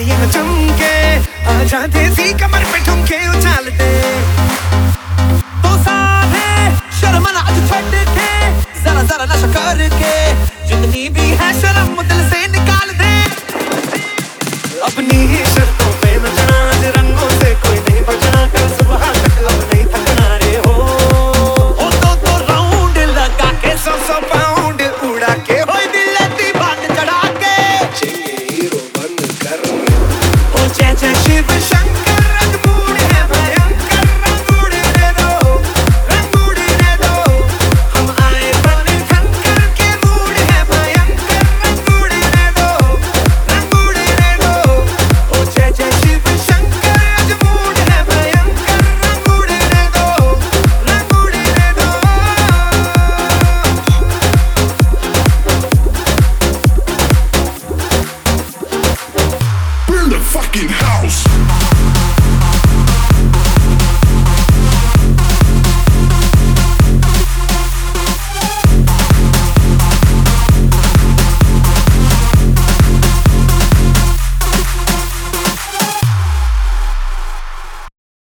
ताड़ियां चमके आजा देसी कमर पे ठुमके उछाल दे तो सारे शर्म ना आज छड़ के जरा जरा नशा करके जितनी भी है शर्म दिल से निकाल दे अपनी ही शर्तों पे नचना आज रंगों से कोई नहीं बचना कल सुबह तक अब नहीं थकना रे हो तो राउंड लगा के 100 पाउंड उड़ा के होई दिल दी बात चढ़ा के चेंगे हीरो बंद कर ओ जय जय शिव शंकर रंगूड़ है भयंकर रंगूड़ दे दो हम आए बन खंकर के मूड है भयंकर रंगूड़ दे दो ओ जय जय शिव शंकर रंगूड़ है भयंकर रंगूड़ दे दो Burn the fucking house.